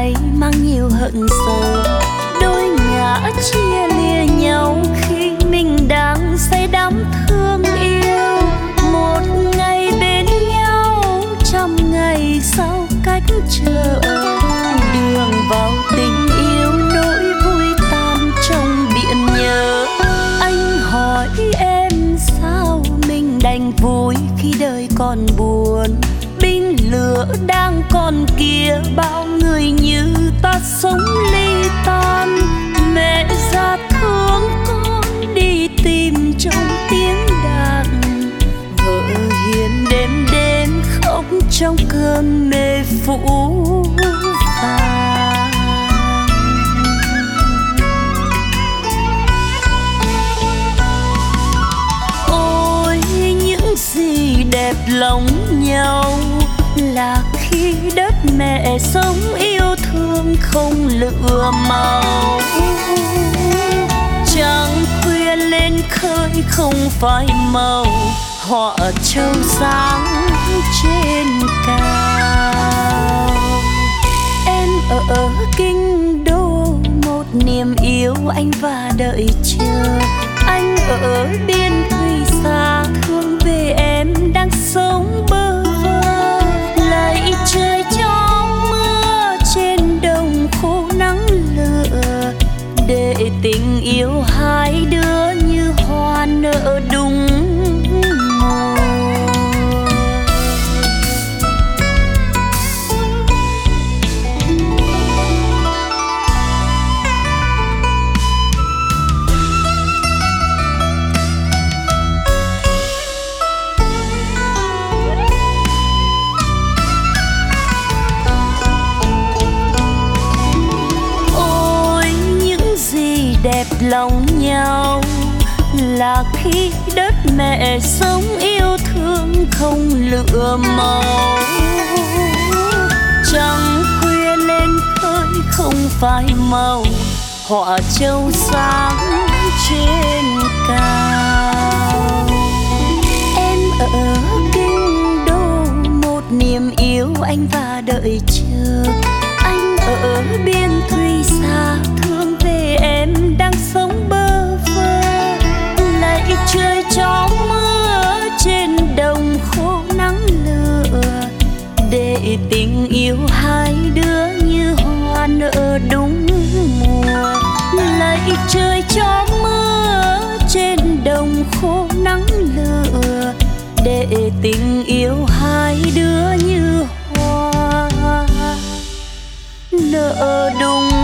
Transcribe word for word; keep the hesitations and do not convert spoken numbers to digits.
ấy mang nhiều hận sầu, đôi ngã chia lìa nhau khi mình đang say đắm thương yêu. Một ngày bên nhau, trăm ngày sau cách trở, đường vào tình yêu nỗi vui tan trong biển nhớ. Anh hỏi em sao mình đành vui khi đời còn buồn, binh lửa đang còn kia bao người như ta sống ly tan. Mẹ ra thương con đi tìm trong tiếng đàn, vợ hiền đêm đêm khóc trong cơn mê phủ vàng. Ôi những gì đẹp lòng nhau là khi đất mẹ sống yêu thương không lựa màu. Trăng khuya lên khơi không phai màu, họa châu sáng trên cao. Em ở kinh đô một niềm yêu anh và đợi chờ, anh ở biên thùy xa thương về em đang sống bơ vơ. Lạy trời cho mưa trên đồng khô nắng lửa, để tình yêu hai đứa như hoa nở đúng mùa. Đẹp lòng nhau là khi đất mẹ sống yêu thương không lựa màu. Trăng khuya lên khơi không phai màu, họa châu sáng trên cao. Em ở kinh đô một niềm yêu anh và đợi chờ, anh ở biên thùy xa thương về em đang sống bơ vơ. Lạy trời cho mưa trên đồng khô nắng lửa, để tình yêu hai đứa như hoa nở đúng mùa. Lạy trời cho mưa trên đồng khô nắng lửa, để tình yêu hai đứa như hoa nở đúng